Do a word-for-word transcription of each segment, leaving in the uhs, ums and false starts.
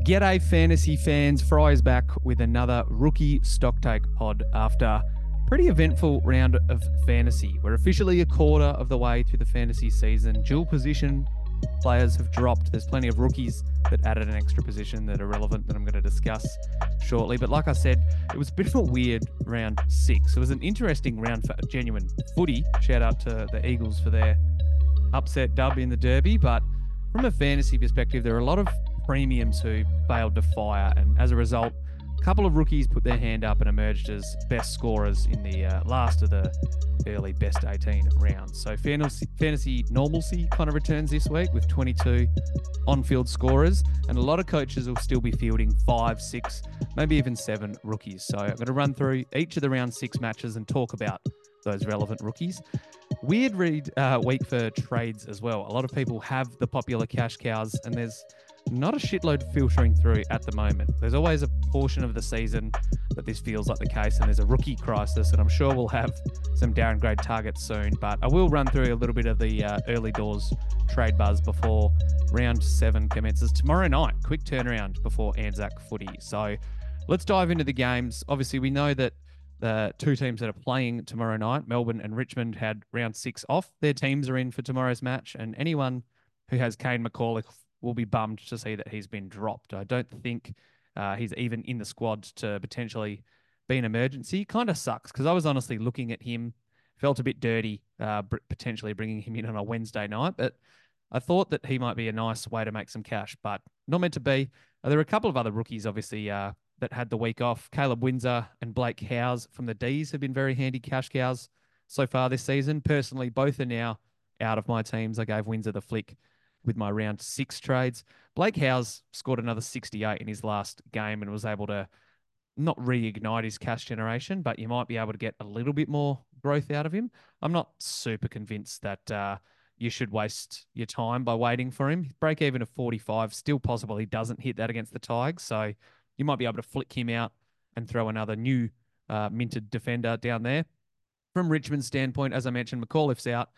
G'day, fantasy fans. Fry is back with another rookie stocktake pod after a pretty eventful round of fantasy. We're officially a quarter of the way through the fantasy season. Dual position players have dropped. There's plenty of rookies that added an extra position that are relevant that I'm going to discuss shortly. But like I said, it was a bit of a weird round six. It was an interesting round for genuine footy. Shout out to the Eagles for their upset dub in the Derby. But from a fantasy perspective, there are a lot of premiums who failed to fire, and as a result, a couple of rookies put their hand up and emerged as best scorers in the uh, last of the early best eighteen rounds. So fantasy, fantasy normalcy kind of returns this week with twenty-two on-field scorers, and a lot of coaches will still be fielding five, six, maybe even seven rookies. So I'm going to run through each of the round six matches and talk about those relevant rookies. Weird read uh, week for trades as well. A lot of people have the popular cash cows, and there's not a shitload filtering through at the moment. There's always a portion of the season that this feels like the case, and there's a rookie crisis, and I'm sure we'll have some downgrade targets soon. But I will run through a little bit of the uh, early doors trade buzz before round seven commences tomorrow night. Quick turnaround before Anzac footy. So let's dive into the games. Obviously, we know that the two teams that are playing tomorrow night, Melbourne and Richmond, had round six off. Their teams are in for tomorrow's match, and anyone who has Kane McCauliffe will be bummed to see that he's been dropped. I don't think uh, he's even in the squad to potentially be an emergency. Kind of sucks because I was honestly looking at him, felt a bit dirty uh, potentially bringing him in on a Wednesday night, but I thought that he might be a nice way to make some cash, but not meant to be. Uh, there are a couple of other rookies, obviously, uh, that had the week off. Caleb Windsor and Blake Howes from the D's have been very handy cash cows so far this season. Personally, both are now out of my teams. I gave Windsor the flick with my round six trades. Blake Howes scored another sixty-eight in his last game and was able to not reignite his cash generation, but you might be able to get a little bit more growth out of him. I'm not super convinced that uh, you should waste your time by waiting for him. Break even of forty-five, still possible he doesn't hit that against the Tigers, so you might be able to flick him out and throw another new uh, minted defender down there. From Richmond's standpoint, as I mentioned, McAuliffe's out.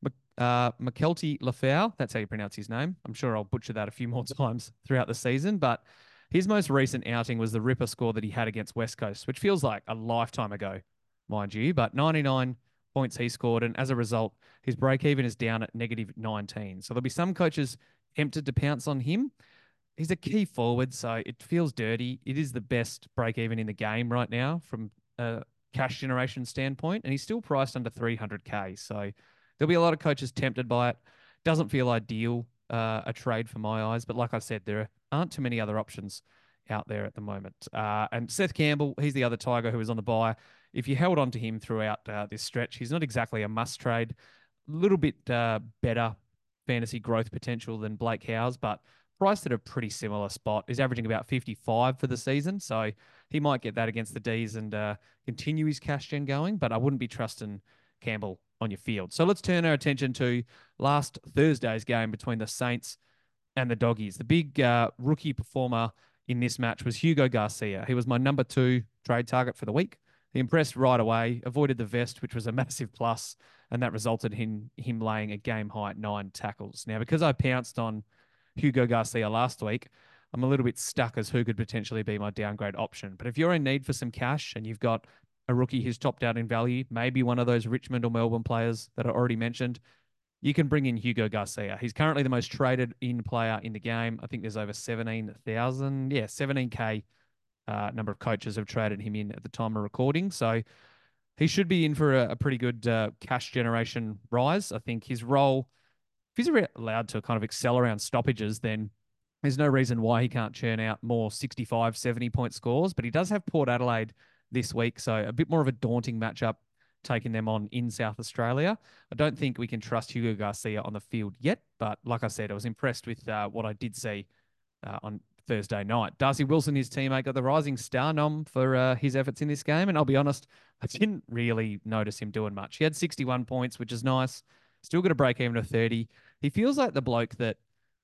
Uh, McKelty Lafau, that's how you pronounce his name. I'm sure I'll butcher that a few more times throughout the season, but his most recent outing was the ripper score that he had against West Coast, which feels like a lifetime ago, mind you, but ninety-nine points he scored, and as a result, his break-even is down at negative nineteen. So there'll be some coaches tempted to pounce on him. He's a key forward, so it feels dirty. It is the best break-even in the game right now from a cash generation standpoint, and he's still priced under three hundred K, so there'll be a lot of coaches tempted by it. Doesn't feel ideal, uh, a trade for my eyes. But like I said, there aren't too many other options out there at the moment. Uh, and Seth Campbell, he's the other Tiger who was on the buy. If you held on to him throughout uh, this stretch, he's not exactly a must trade. A little bit uh, better fantasy growth potential than Blake Howes, but priced at a pretty similar spot. He's averaging about fifty-five for the season. So he might get that against the D's and uh, continue his cash gen going. But I wouldn't be trusting Campbell on your field. So let's turn our attention to last Thursday's game between the Saints and the Doggies. The big uh, rookie performer in this match was Hugo Garcia. He was my number two trade target for the week. He impressed right away, avoided the vest, which was a massive plus, and that resulted in him laying a game-high nine tackles. Now, because I pounced on Hugo Garcia last week, I'm a little bit stuck as who could potentially be my downgrade option. But if you're in need for some cash and you've got a rookie who's topped out in value, maybe one of those Richmond or Melbourne players that I already mentioned, you can bring in Hugo Garcia. He's currently the most traded in player in the game. I think there's over seventeen thousand. Yeah, seventeen K uh, number of coaches have traded him in at the time of recording. So he should be in for a, a pretty good uh, cash generation rise. I think his role, if he's allowed to kind of excel around stoppages, then there's no reason why he can't churn out more sixty-five, seventy point scores. But he does have Port Adelaide this week, so a bit more of a daunting matchup taking them on in South Australia. I don't think we can trust Hugo Garcia on the field yet, but like I said, I was impressed with uh, what I did see uh, on Thursday night. Darcy Wilson, his teammate, got the Rising Star nom for uh, his efforts in this game, and I'll be honest, I didn't really notice him doing much. He had sixty-one points, which is nice. Still got a break even of thirty. He feels like the bloke that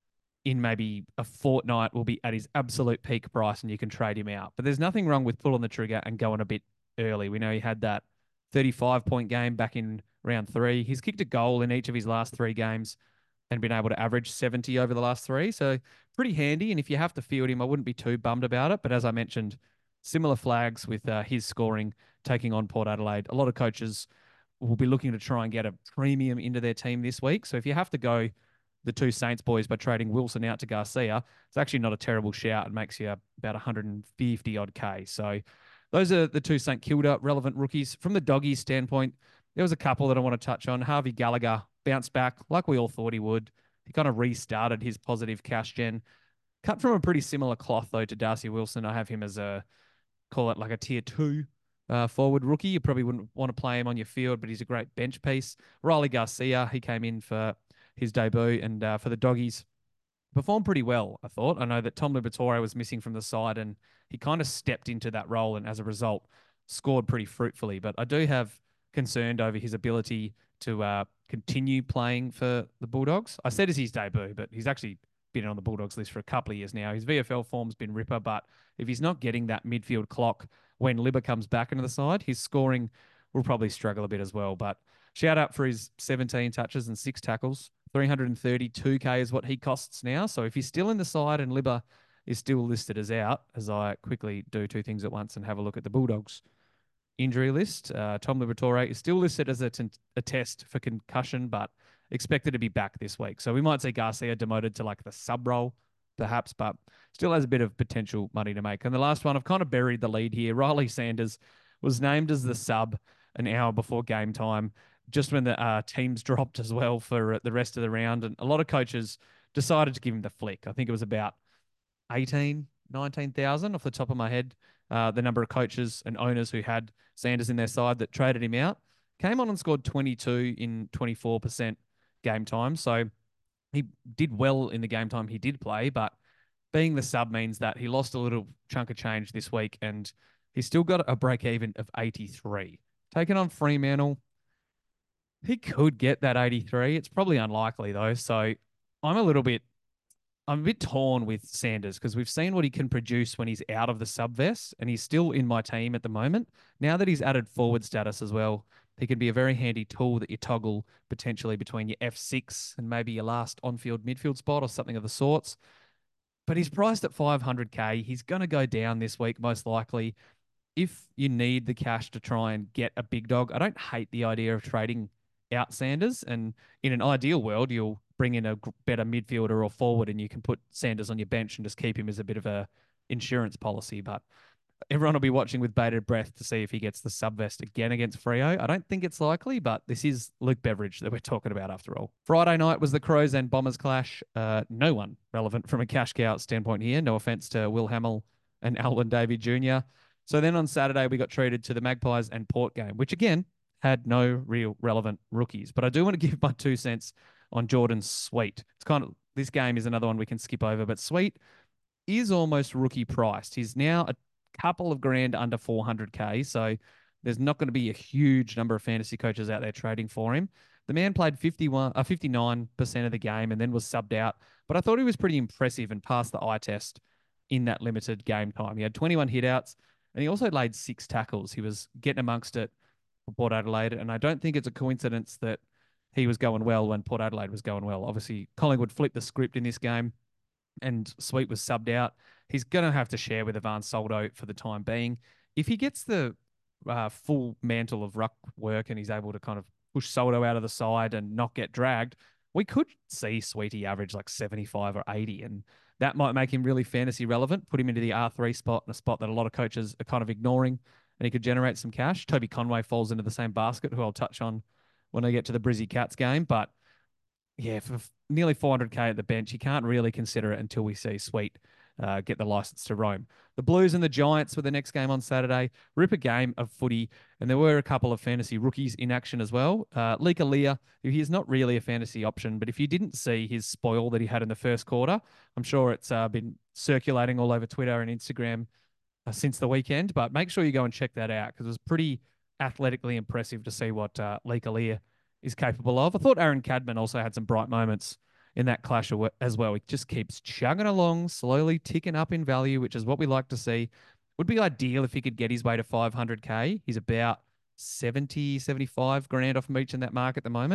in maybe a fortnight will be at his absolute peak price and you can trade him out. But there's nothing wrong with pulling the trigger and going a bit early. We know he had that thirty-five point game back in round three. He's kicked a goal in each of his last three games and been able to average seventy over the last three. So pretty handy. And if you have to field him, I wouldn't be too bummed about it. But as I mentioned, similar flags with uh, his scoring taking on Port Adelaide. A lot of coaches will be looking to try and get a premium into their team this week. So if you have to go the two Saints boys by trading Wilson out to Garcia, it's actually not a terrible shout. It makes you about one hundred fifty odd K. So those are the two St Kilda relevant rookies. From the doggies standpoint, there was a couple that I want to touch on. Harvey Gallagher bounced back like we all thought he would. He kind of restarted his positive cash gen. Cut from a pretty similar cloth, though, to Darcy Wilson. I have him as a, call it like a tier two uh, forward rookie. You probably wouldn't want to play him on your field, but he's a great bench piece. Riley Garcia, he came in for his debut, and uh, for the doggies, performed pretty well, I thought. I know that Tom Liberatore was missing from the side, and he kind of stepped into that role, and as a result, scored pretty fruitfully. But I do have concerned over his ability to uh, continue playing for the Bulldogs. I said it's his debut, but he's actually been on the Bulldogs list for a couple of years now. His V F L form's been ripper, but if he's not getting that midfield clock when Libba comes back into the side, his scoring will probably struggle a bit as well. But shout out for his seventeen touches and six tackles. three hundred thirty-two K is what he costs now. So if he's still in the side and Libba is still listed as out, as I quickly do two things at once and have a look at the Bulldogs injury list, uh, Tom Liberatore is still listed as a, t- a test for concussion, but expected to be back this week. So we might see Garcia demoted to like the sub role, perhaps, but still has a bit of potential money to make. And the last one, I've kind of buried the lead here. Riley Sanders was named as the sub an hour before game time, just when the uh, teams dropped as well for the rest of the round. And a lot of coaches decided to give him the flick. I think it was about eighteen, nineteen thousand off the top of my head. Uh, the number of coaches and owners who had Sanders in their side that traded him out came on and scored twenty-two in twenty-four percent game time. So he did well in the game time he did play, but being the sub means that he lost a little chunk of change this week, and he's still got a break even of eighty-three. Taking on Fremantle, he could get that eighty-three. It's probably unlikely though. So I'm a little bit I'm a bit torn with Sanders because we've seen what he can produce when he's out of the sub vest, and he's still in my team at the moment. Now that he's added forward status as well, he can be a very handy tool that you toggle potentially between your F six and maybe your last on-field midfield spot or something of the sorts. But he's priced at five hundred K. He's going to go down this week, most likely. If you need the cash to try and get a big dog, I don't hate the idea of trading out Sanders. And in an ideal world, you'll bring in a better midfielder or forward, and you can put Sanders on your bench and just keep him as a bit of a insurance policy. But everyone will be watching with bated breath to see if he gets the subvest again against Freo. I don't think it's likely, but this is Luke Beveridge that we're talking about after all. Friday night was the Crows and Bombers clash. Uh, no one relevant from a cash cow standpoint here. No offense to Will Hamill and Alwyn Davey Junior So then on Saturday, we got treated to the Magpies and Port game, which again had no real relevant rookies. But I do want to give my two cents on Jordan Sweet. It's kind of, this game is another one we can skip over, but Sweet is almost rookie priced. He's now a couple of grand under four hundred K. So there's not going to be a huge number of fantasy coaches out there trading for him. The man played fifty-one, uh, fifty-nine percent of the game and then was subbed out. But I thought he was pretty impressive and passed the eye test in that limited game time. He had twenty-one hitouts and he also laid six tackles. He was getting amongst it for Port Adelaide. And I don't think it's a coincidence that he was going well when Port Adelaide was going well. Obviously, Collingwood flipped the script in this game and Sweet was subbed out. He's going to have to share with Ivan Soldo for the time being. If he gets the uh, full mantle of ruck work and he's able to kind of push Soldo out of the side and not get dragged, we could see Sweetie average like seventy-five or eighty, and that might make him really fantasy relevant, put him into the R three spot, in a spot that a lot of coaches are kind of ignoring, and he could generate some cash. Toby Conway falls into the same basket, who I'll touch on when I get to the Brizzy Cats game. But yeah, for nearly four hundred K at the bench, you can't really consider it until we see Sweet uh, get the license to roam. The Blues and the Giants were the next game on Saturday. Ripper game of footy, and there were a couple of fantasy rookies in action as well. Uh, Lika Leah, who he is not really a fantasy option, but if you didn't see his spoil that he had in the first quarter, I'm sure it's uh, been circulating all over Twitter and Instagram uh, since the weekend, but make sure you go and check that out because it was pretty athletically impressive to see what uh, Lika Leah is capable of. I thought Aaron Cadman also had some bright moments in that clash as well. He just keeps chugging along, slowly ticking up in value, which is what we like to see. Would be ideal if he could get his way to five hundred K. He's about seventy, seventy-five grand off Meach in that mark at the moment.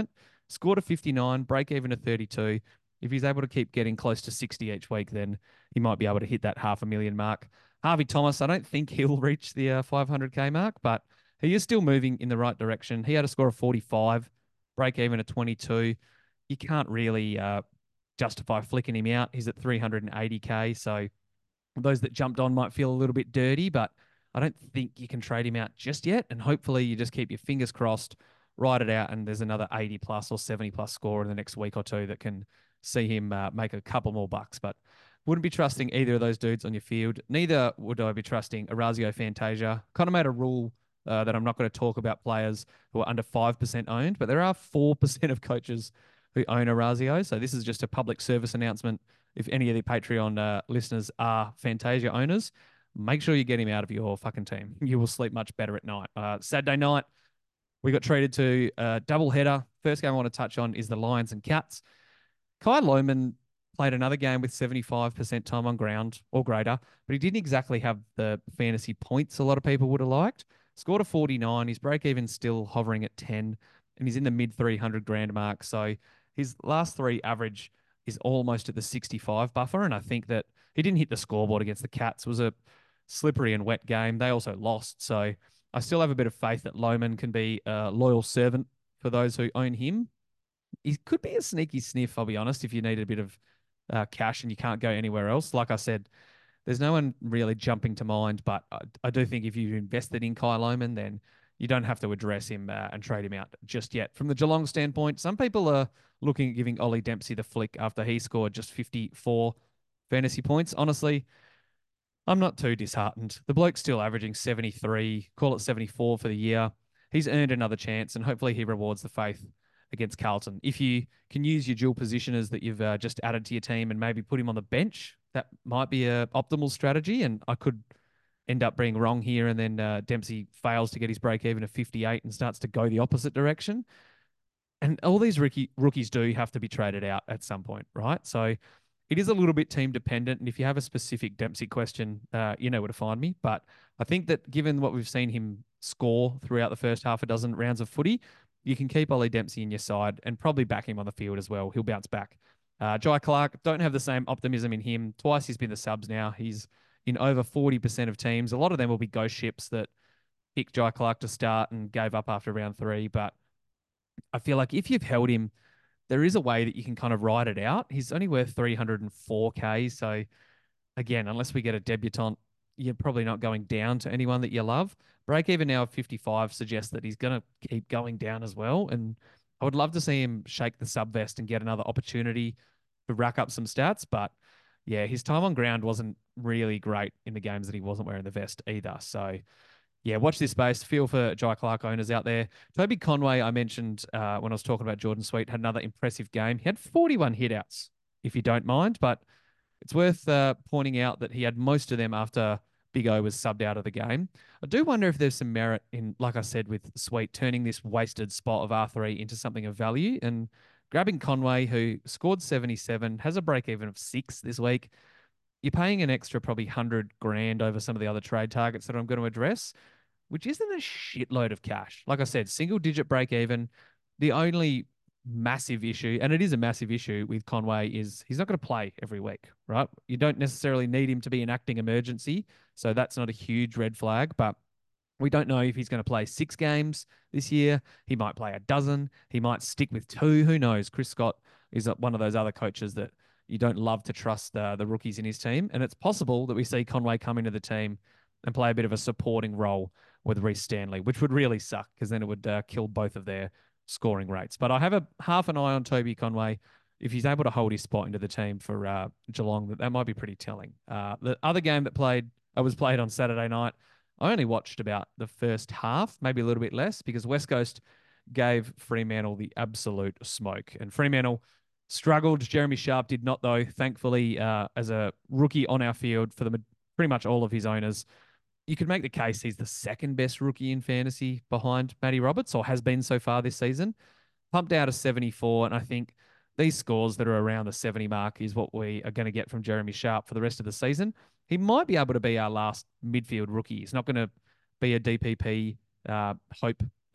Scored a fifty-nine, break even to thirty-two. If he's able to keep getting close to sixty each week, then he might be able to hit that half a million mark. Harvey Thomas, I don't think he'll reach the uh, five hundred K mark, but he is still moving in the right direction. He had a score of forty-five, break even at twenty-two. You can't really uh, justify flicking him out. He's at three hundred eighty K, so those that jumped on might feel a little bit dirty, but I don't think you can trade him out just yet. And hopefully you just keep your fingers crossed, ride it out, and there's another eighty plus or seventy plus score in the next week or two that can see him uh, make a couple more bucks. But wouldn't be trusting either of those dudes on your field. Neither would I be trusting Orazio Fantasia. Kind of made a rule uh, that I'm not going to talk about players who are under five percent owned, but there are four percent of coaches who own Orazio. So this is just a public service announcement. If any of the Patreon uh, listeners are Fantasia owners, make sure you get him out of your fucking team. You will sleep much better at night. Uh, Saturday night, we got treated to a double header. First game I want to touch on is the Lions and Cats. Kai Lohmann played another game with seventy-five percent time on ground or greater, but he didn't exactly have the fantasy points a lot of people would have liked. Scored a forty-nine. His break even still hovering at ten, and he's in the mid three hundred grand mark. So his last three average is almost at the sixty-five buffer, and I think that he didn't hit the scoreboard against the Cats. It was a slippery and wet game. They also lost, so I still have a bit of faith that Lohmann can be a loyal servant for those who own him. He could be a sneaky sniff, I'll be honest, if you need a bit of uh, cash and you can't go anywhere else. Like I said, there's no one really jumping to mind, but I, I do think if you've invested in Kai Lohmann, then you don't have to address him uh, and trade him out just yet. From the Geelong standpoint, some people are looking at giving Ollie Dempsey the flick after he scored just fifty-four fantasy points. Honestly, I'm not too disheartened. The bloke's still averaging seventy-three, call it seventy-four for the year. He's earned another chance, and hopefully he rewards the faith against Carlton. If you can use your dual positioners that you've uh, just added to your team and maybe put him on the bench, that might be a optimal strategy. And I could end up being wrong here, and then uh, Dempsey fails to get his break even of fifty-eight and starts to go the opposite direction. And all these rookie, rookies do have to be traded out at some point, right? So it is a little bit team dependent. And if you have a specific Dempsey question, uh, you know where to find me. But I think that given what we've seen him score throughout the first half a dozen rounds of footy, you can keep Ollie Dempsey in your side and probably back him on the field as well. He'll bounce back. Uh, Jai Clark, don't have the same optimism in him. Twice he's been the subs now. He's in over forty percent of teams. A lot of them will be ghost ships that picked Jai Clark to start and gave up after round three. But I feel like if you've held him, there is a way that you can kind of ride it out. He's only worth three hundred four K. So again, unless we get a debutant, you're probably not going down to anyone that you love. Break even now of fifty-five suggests that he's going to keep going down as well. And I would love to see him shake the sub vest and get another opportunity to rack up some stats. But yeah, his time on ground wasn't really great in the games that he wasn't wearing the vest either. So yeah, watch this space. Feel for Jai Clark owners out there. Toby Conway, I mentioned uh, when I was talking about Jordan Sweet, had another impressive game. He had forty-one hitouts, if you don't mind, but it's worth uh, pointing out that he had most of them after Big O was subbed out of the game. I do wonder if there's some merit in, like I said, with Sweet, turning this wasted spot of R three into something of value and grabbing Conway, who scored seventy-seven, has a break even of six this week. You're paying an extra probably one hundred grand over some of the other trade targets that I'm going to address, which isn't a shitload of cash. Like I said, single digit break even. The only massive issue, and it is a massive issue with Conway, is he's not going to play every week, right? You don't necessarily need him to be an acting emergency. So that's not a huge red flag, but we don't know if he's going to play six games this year. He might play a dozen. He might stick with two. Who knows? Chris Scott is one of those other coaches that you don't love to trust uh, the rookies in his team. And it's possible that we see Conway come into the team and play a bit of a supporting role with Reece Stanley, which would really suck because then it would uh, kill both of their scoring rates. But I have a half an eye on Toby Conway. If he's able to hold his spot into the team for uh, Geelong, that, that might be pretty telling. Uh, the other game that played, I was played on Saturday night. I only watched about the first half, maybe a little bit less, because West Coast gave Fremantle the absolute smoke. And Fremantle struggled. Jeremy Sharp did not, though. Thankfully, uh, as a rookie on our field for the pretty much all of his owners, you could make the case he's the second best rookie in fantasy behind Matty Roberts, or has been so far this season. Pumped out a seventy-four, and I think these scores that are around the seventy mark is what we are going to get from Jeremy Sharp for the rest of the season. He might be able to be our last midfield rookie. He's not going to be a D P P uh, hope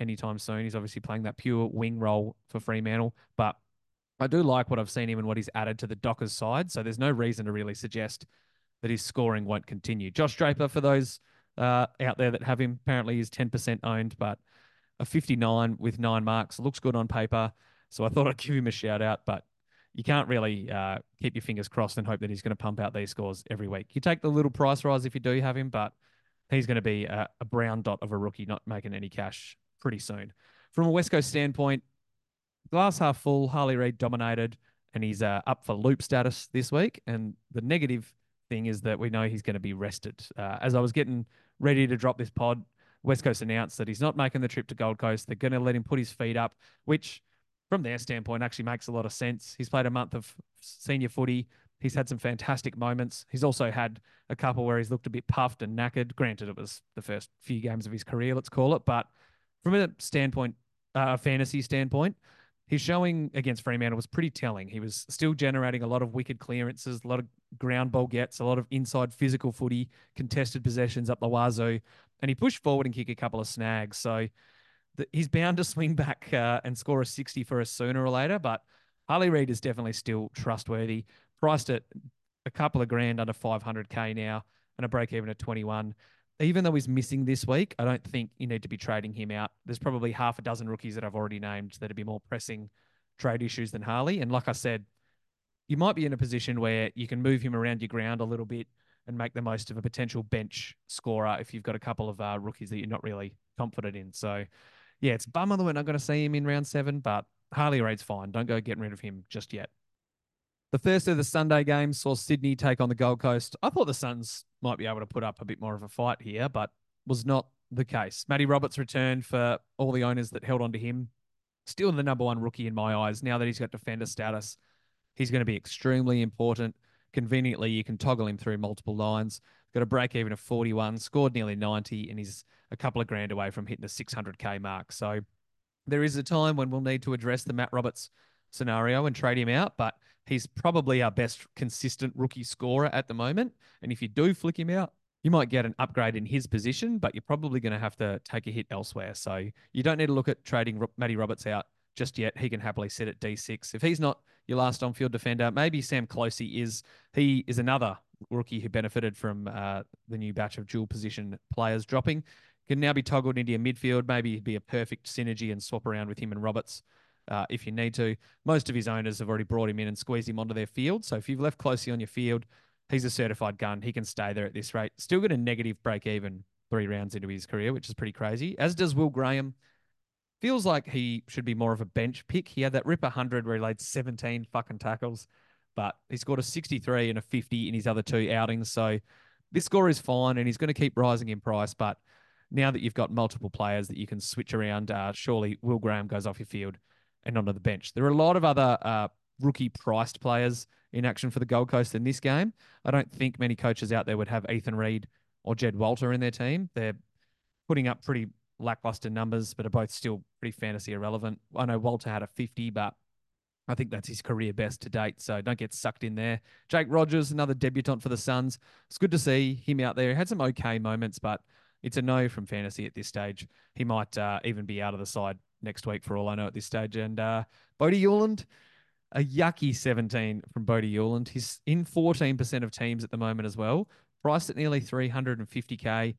anytime soon. He's obviously playing that pure wing role for Fremantle, but I do like what I've seen him and what he's added to the Dockers side. So there's no reason to really suggest that his scoring won't continue. Josh Draper, for those uh, out there that have him, apparently he's ten percent owned, but a fifty-nine with nine marks looks good on paper. So I thought I'd give him a shout out, but you can't really uh, keep your fingers crossed and hope that he's going to pump out these scores every week. You take the little price rise if you do have him, but he's going to be a, a brown dot of a rookie, not making any cash pretty soon. From a West Coast standpoint, glass half full, Harley Reid dominated, and he's uh, up for loop status this week. And the negative thing is that we know he's going to be rested. Uh, as I was getting ready to drop this pod, West Coast announced that he's not making the trip to Gold Coast. They're going to let him put his feet up, which from their standpoint actually makes a lot of sense. He's played a month of senior footy. He's had some fantastic moments. He's also had a couple where he's looked a bit puffed and knackered. Granted, it was the first few games of his career, let's call it. But from a standpoint, a uh, fantasy standpoint, his showing against Fremantle was pretty telling. He was still generating a lot of wicked clearances, a lot of ground ball gets, a lot of inside physical footy, contested possessions up the wazoo, and he pushed forward and kicked a couple of snags. So the, he's bound to swing back uh, and score a sixty for us sooner or later. But Harley Reid is definitely still trustworthy. Priced at a couple of grand under five hundred K now and a break even at twenty-one. Even though he's missing this week, I don't think you need to be trading him out. There's probably half a dozen rookies that I've already named that'd be more pressing trade issues than Harley. And like I said, you might be in a position where you can move him around your ground a little bit and make the most of a potential bench scorer if you've got a couple of uh, rookies that you're not really confident in. So, yeah, it's a bummer that we're not going to see him in round seven, but Harley Reid's fine. Don't go getting rid of him just yet. The first of the Sunday games saw Sydney take on the Gold Coast. I thought the Suns might be able to put up a bit more of a fight here, but was not the case. Matty Roberts returned for all the owners that held on to him. Still the number one rookie in my eyes. Now that he's got defender status, he's going to be extremely important. Conveniently, you can toggle him through multiple lines. Got a break even of forty-one, scored nearly ninety, and he's a couple of grand away from hitting the six hundred K mark. So there is a time when we'll need to address the Matt Roberts scenario and trade him out, but he's probably our best consistent rookie scorer at the moment. And if you do flick him out, you might get an upgrade in his position, but you're probably going to have to take a hit elsewhere. So you don't need to look at trading Matty Roberts out just yet. He can happily sit at D six. If he's not your last on-field defender, maybe Sam Closey is. He is another rookie who benefited from uh, the new batch of dual position players dropping. Can now be toggled into your midfield. Maybe be a perfect synergy and swap around with him and Roberts. Uh, if you need to. Most of his owners have already brought him in and squeezed him onto their field. So if you've left Closey on your field, he's a certified gun. He can stay there at this rate. Still got a negative break even three rounds into his career, which is pretty crazy. As does Will Graham. Feels like he should be more of a bench pick. He had that rip one hundred where he laid seventeen fucking tackles, but he scored a sixty-three and a fifty in his other two outings. So this score is fine and he's going to keep rising in price. But now that you've got multiple players that you can switch around, uh, surely Will Graham goes off your field and onto the bench. There are a lot of other uh, rookie priced players in action for the Gold Coast in this game. I don't think many coaches out there would have Ethan Reid or Jed Walter in their team. They're putting up pretty lackluster numbers, but are both still pretty fantasy irrelevant. I know Walter had a fifty, but I think that's his career best to date, so don't get sucked in there. Jake Rogers, another debutant for the Suns. It's good to see him out there. He had some okay moments, but it's a no from fantasy at this stage. He might uh, even be out of the side next week for all I know at this stage. And uh, Bodie Euland, a yucky seventeen from Bodie Euland. He's in fourteen percent of teams at the moment as well, priced at nearly three hundred fifty K.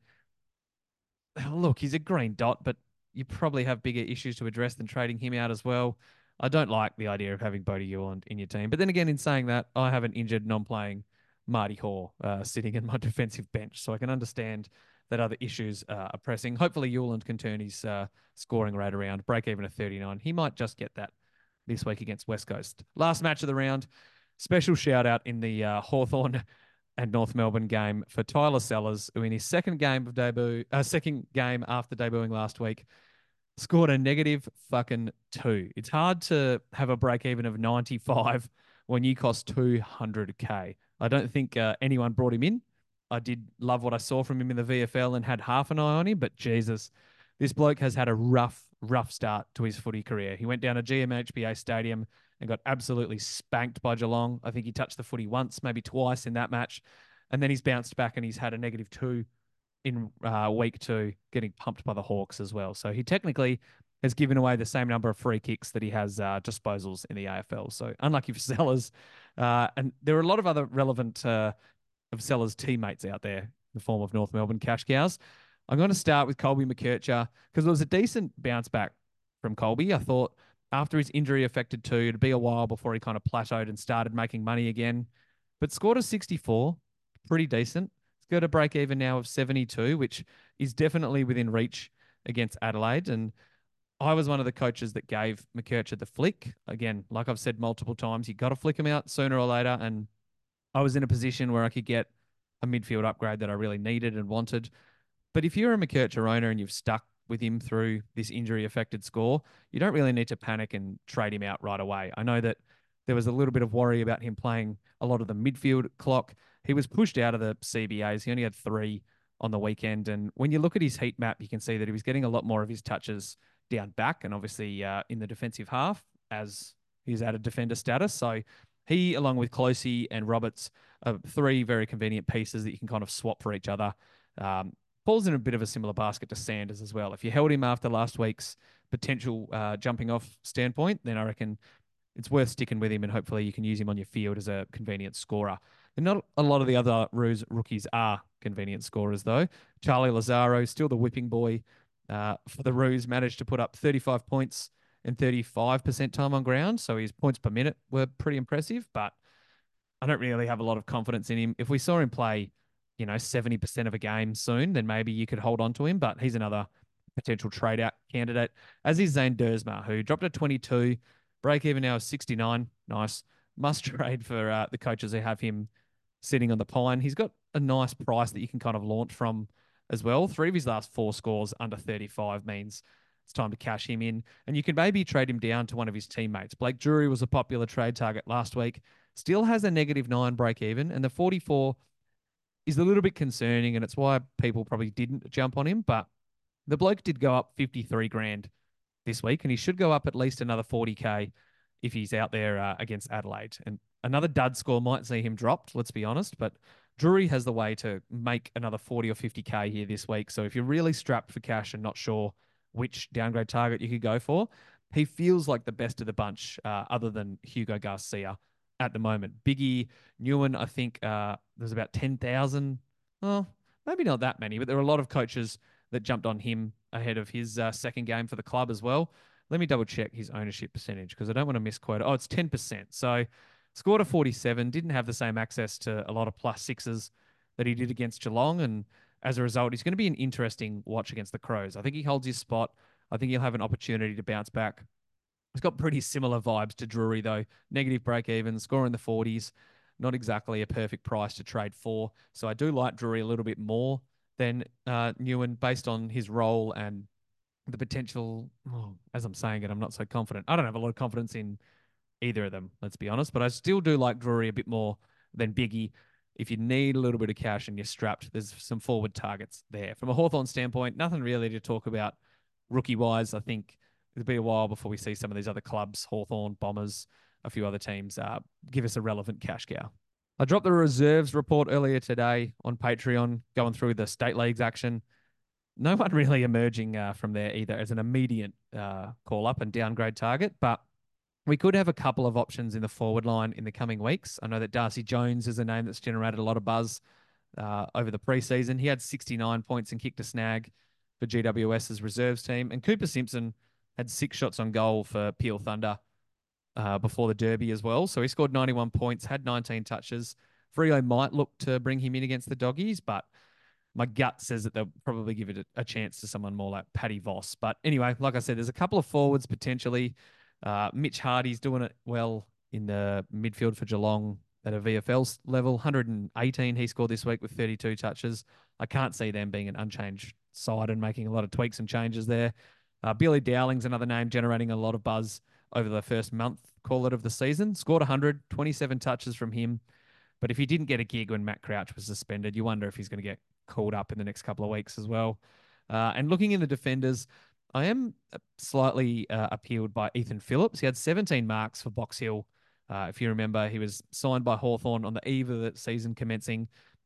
Look, he's a green dot, but you probably have bigger issues to address than trading him out as well. I don't like the idea of having Bodie Euland in your team. But then again, in saying that, I have an injured, non-playing Marty Hore uh, sitting in my defensive bench, so I can understand that other issues uh, are pressing. Hopefully, Euland can turn his uh, scoring rate around, break even at thirty-nine. He might just get that this week against West Coast. Last match of the round, special shout out in the uh, Hawthorn and North Melbourne game for Tyler Sellers, who in his second game of debut, uh, second game after debuting last week, scored a negative fucking two. It's hard to have a break even of ninety-five when you cost two hundred K. I don't think uh, anyone brought him in. I did love what I saw from him in the V F L and had half an eye on him, but Jesus, this bloke has had a rough, rough start to his footy career. He went down to G M H B A Stadium and got absolutely spanked by Geelong. I think he touched the footy once, maybe twice in that match. And then he's bounced back and he's had a negative two in uh, week two, getting pumped by the Hawks as well. So he technically has given away the same number of free kicks that he has uh, disposals in the A F L. So unlucky for Sellers. Uh, and there are a lot of other relevant uh, of Sellers' teammates out there in the form of North Melbourne cash cows. I'm going to start with Colby McKercher because it was a decent bounce back from Colby. I thought after his injury affected two, it'd be a while before he kind of plateaued and started making money again, but scored a sixty-four, pretty decent. He's got a break even now of seventy-two, which is definitely within reach against Adelaide. And I was one of the coaches that gave McKercher the flick. Again, like I've said multiple times, you got to flick him out sooner or later. And I was in a position where I could get a midfield upgrade that I really needed and wanted. But if you're a McKercher owner and you've stuck with him through this injury affected score, you don't really need to panic and trade him out right away. I know that there was a little bit of worry about him playing a lot of the midfield clock. He was pushed out of the C B As. He only had three on the weekend. And when you look at his heat map, you can see that he was getting a lot more of his touches down back and obviously uh, in the defensive half as he's at a defender status. So he, along with Closey and Roberts, are three very convenient pieces that you can kind of swap for each other. Um, falls in a bit of a similar basket to Sanders as well. If you held him after last week's potential uh, jumping off standpoint, then I reckon it's worth sticking with him and hopefully you can use him on your field as a convenient scorer. And not a lot of the other Roos rookies are convenient scorers, though. Charlie Lazaro, still the whipping boy uh, for the Roos, managed to put up thirty-five points and thirty-five percent time on ground. So his points per minute were pretty impressive, but I don't really have a lot of confidence in him. If we saw him play, you know, seventy percent of a game soon, then maybe you could hold on to him, but he's another potential trade out candidate, as is Zane Dersma, who dropped a twenty-two, break even now is sixty-nine. Nice. Must trade for uh, the coaches who have him sitting on the pine. He's got a nice price that you can kind of launch from as well. Three of his last four scores under thirty-five means it's time to cash him in. And you can maybe trade him down to one of his teammates. Blake Drury was a popular trade target last week, still has a negative nine break even, and the forty-four is a little bit concerning, and it's why people probably didn't jump on him. But the bloke did go up fifty-three grand this week, and he should go up at least another forty K if he's out there uh, against Adelaide. And another dud score might see him dropped, let's be honest, but Drury has the way to make another forty or fifty K here this week. So if you're really strapped for cash and not sure which downgrade target you could go for, he feels like the best of the bunch uh, other than Hugo Garcia at the moment. Biggie Newen, I think uh, there's about ten thousand. Well, maybe not that many, but there are a lot of coaches that jumped on him ahead of his uh, second game for the club as well. Let me double check his ownership percentage because I don't want to misquote it. Oh, it's ten percent. So scored a forty-seven, didn't have the same access to a lot of plus sixes that he did against Geelong. And as a result, he's going to be an interesting watch against the Crows. I think he holds his spot. I think he'll have an opportunity to bounce back. He's got pretty similar vibes to Drury, though. Negative break even, score in the forties. Not exactly a perfect price to trade for. So I do like Drury a little bit more than uh, Newen based on his role and the potential. Oh, as I'm saying it, I'm not so confident. I don't have a lot of confidence in either of them, let's be honest. But I still do like Drury a bit more than Biggie. If you need a little bit of cash and you're strapped, there's some forward targets there. From a Hawthorn standpoint, nothing really to talk about rookie-wise. I think it'll be a while before we see some of these other clubs, Hawthorn, Bombers, a few other teams, uh, give us a relevant cash cow. I dropped the reserves report earlier today on Patreon, going through the state leagues action. No one really emerging uh, from there either as an immediate uh, call-up and downgrade target, but we could have a couple of options in the forward line in the coming weeks. I know that Darcy Jones is a name that's generated a lot of buzz uh, over the preseason. He had sixty-nine points and kicked a snag for GWS's reserves team. And Cooper Simpson had six shots on goal for Peel Thunder uh, before the Derby as well. So he scored ninety-one points, had nineteen touches. Freo might look to bring him in against the Doggies, but my gut says that they'll probably give it a, a chance to someone more like Paddy Voss. But anyway, like I said, there's a couple of forwards potentially. Uh, Mitch Hardy's doing it well in the midfield for Geelong at a V F L level. one hundred eighteen he scored this week with thirty-two touches. I can't see them being an unchanged side and making a lot of tweaks and changes there. Uh, Billy Dowling's another name generating a lot of buzz over the first month, call it, of the season. Scored one hundred, twenty-seven touches from him. But if he didn't get a gig when Matt Crouch was suspended, you wonder if he's going to get called up in the next couple of weeks as well. Uh, and looking in the defenders, I am slightly uh, appealed by Ethan Phillips. He had seventeen marks for Box Hill. Uh, if you remember, he was signed by Hawthorn on the eve of the season commencing.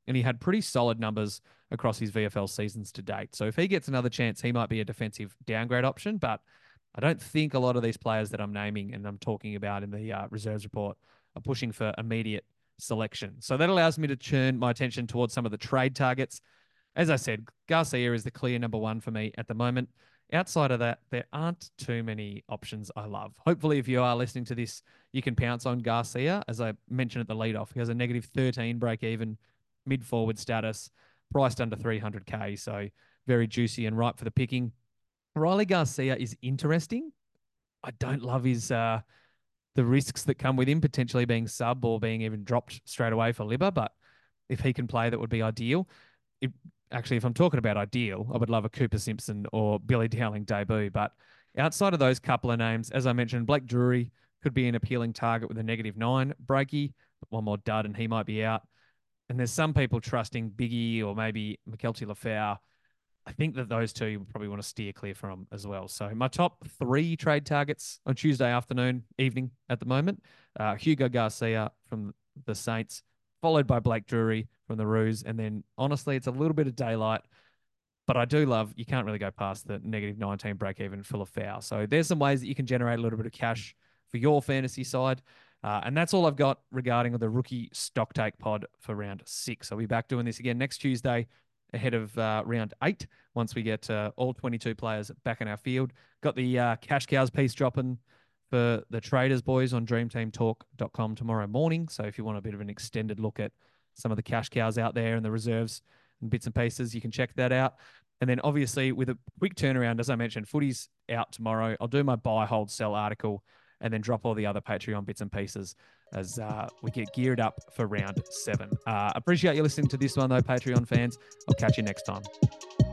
and he had pretty solid numbers across his V F L seasons to date. So if he gets another chance, he might be a defensive downgrade option, but I don't think a lot of these players that I'm naming and I'm talking about in the uh, reserves report are pushing for immediate selection. So that allows me to turn my attention towards some of the trade targets. As I said, Garcia is the clear number one for me at the moment. Outside of that, there aren't too many options I love. Hopefully, if you are listening to this, you can pounce on Garcia. As I mentioned at the leadoff, he has a negative thirteen break even, mid forward status, priced under three hundred K. So very juicy and ripe for the picking. Riley Garcia is interesting. I don't love his uh, the risks that come with him potentially being sub or being even dropped straight away for Libba, but if he can play, that would be ideal. It, actually, if I'm talking about ideal, I would love a Cooper Simpson or Billy Dowling debut. But outside of those couple of names, as I mentioned, Blake Drury could be an appealing target with a negative nine breaky, one more dud and he might be out. And there's some people trusting Biggie or maybe McKelty Lafau. I think that those two you probably want to steer clear from as well. So my top three trade targets on Tuesday afternoon, evening at the moment, uh, Hugo Garcia from the Saints, followed by Blake Drury from the Roos. And then honestly, it's a little bit of daylight, but I do love, you can't really go past the negative nineteen break even full of foul. So there's some ways that you can generate a little bit of cash for your fantasy side. Uh, and that's all I've got regarding the rookie stock take pod for round six. I'll be back doing this again next Tuesday ahead of uh, round eight once we get uh, all twenty-two players back in our field. Got the uh, Cash Cows piece dropping for the traders boys on dream team talk dot com tomorrow morning. So if you want a bit of an extended look at some of the cash cows out there and the reserves and bits and pieces, you can check that out. And then obviously with a quick turnaround, as I mentioned, footy's out tomorrow. I'll do my buy, hold, sell article and then drop all the other Patreon bits and pieces as uh, we get geared up for round seven. Uh, appreciate you listening to this one though, Patreon fans. I'll catch you next time.